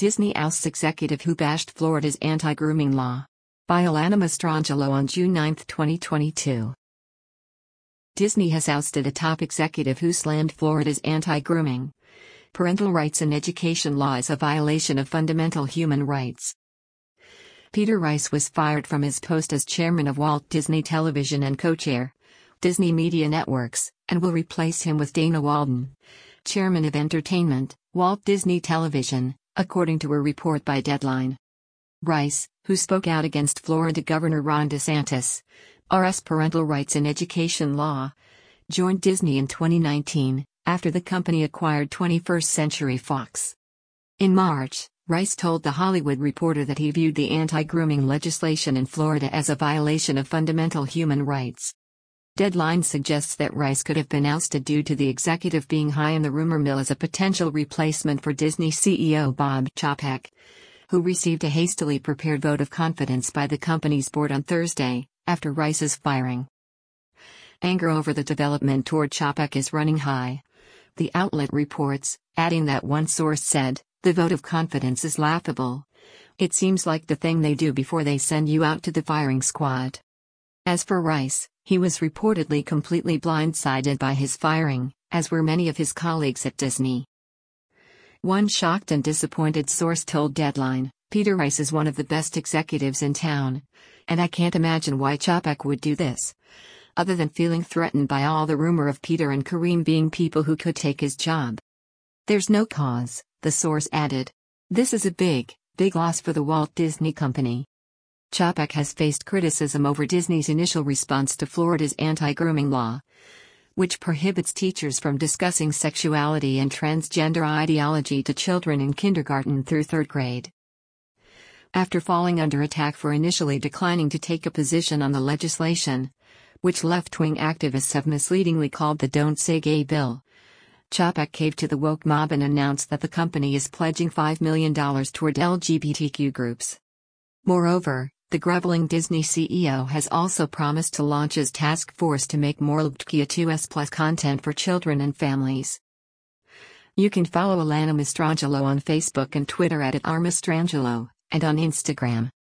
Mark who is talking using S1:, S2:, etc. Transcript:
S1: Disney ousts executive who bashed Florida's anti-grooming law. By Alana Mastrangelo on June 9, 2022. Disney has ousted a top executive who slammed Florida's anti-grooming, parental rights and education law as a violation of fundamental human rights. Peter Rice was fired from his post as chairman of Walt Disney Television and co-chair, Disney Media Networks, and will replace him with Dana Walden, chairman of entertainment, Walt Disney Television, according to a report by Deadline. Rice, who spoke out against Florida Governor Ron DeSantis' parental rights and education law, joined Disney in 2019, after the company acquired 21st Century Fox. In March, Rice told The Hollywood Reporter that he viewed the anti-grooming legislation in Florida as a violation of fundamental human rights. Deadline suggests that Rice could have been ousted due to the executive being high in the rumor mill as a potential replacement for Disney CEO Bob Chapek, who received a hastily prepared vote of confidence by the company's board on Thursday, after Rice's firing. Anger over the development toward Chapek is running high. The outlet reports, adding that one source said, "The vote of confidence is laughable. It seems like the thing they do before they send you out to the firing squad." As for Rice, he was reportedly completely blindsided by his firing, as were many of his colleagues at Disney. One shocked and disappointed source told Deadline, "Peter Rice is one of the best executives in town, and I can't imagine why Chapek would do this, other than feeling threatened by all the rumor of Peter and Kareem being people who could take his job. There's no cause," the source added. "This is a big, big loss for the Walt Disney Company." Chapek has faced criticism over Disney's initial response to Florida's anti-grooming law, which prohibits teachers from discussing sexuality and transgender ideology to children in kindergarten through third grade. After falling under attack for initially declining to take a position on the legislation, which left-wing activists have misleadingly called the Don't Say Gay bill, Chapek caved to the woke mob and announced that the company is pledging $5 million toward LGBTQ groups. Moreover, the groveling Disney CEO has also promised to launch his task force to make more LGBTQ+ content for children and families. You can follow Alana Mastrangelo on Facebook and Twitter at @rmastrangelo, and on Instagram.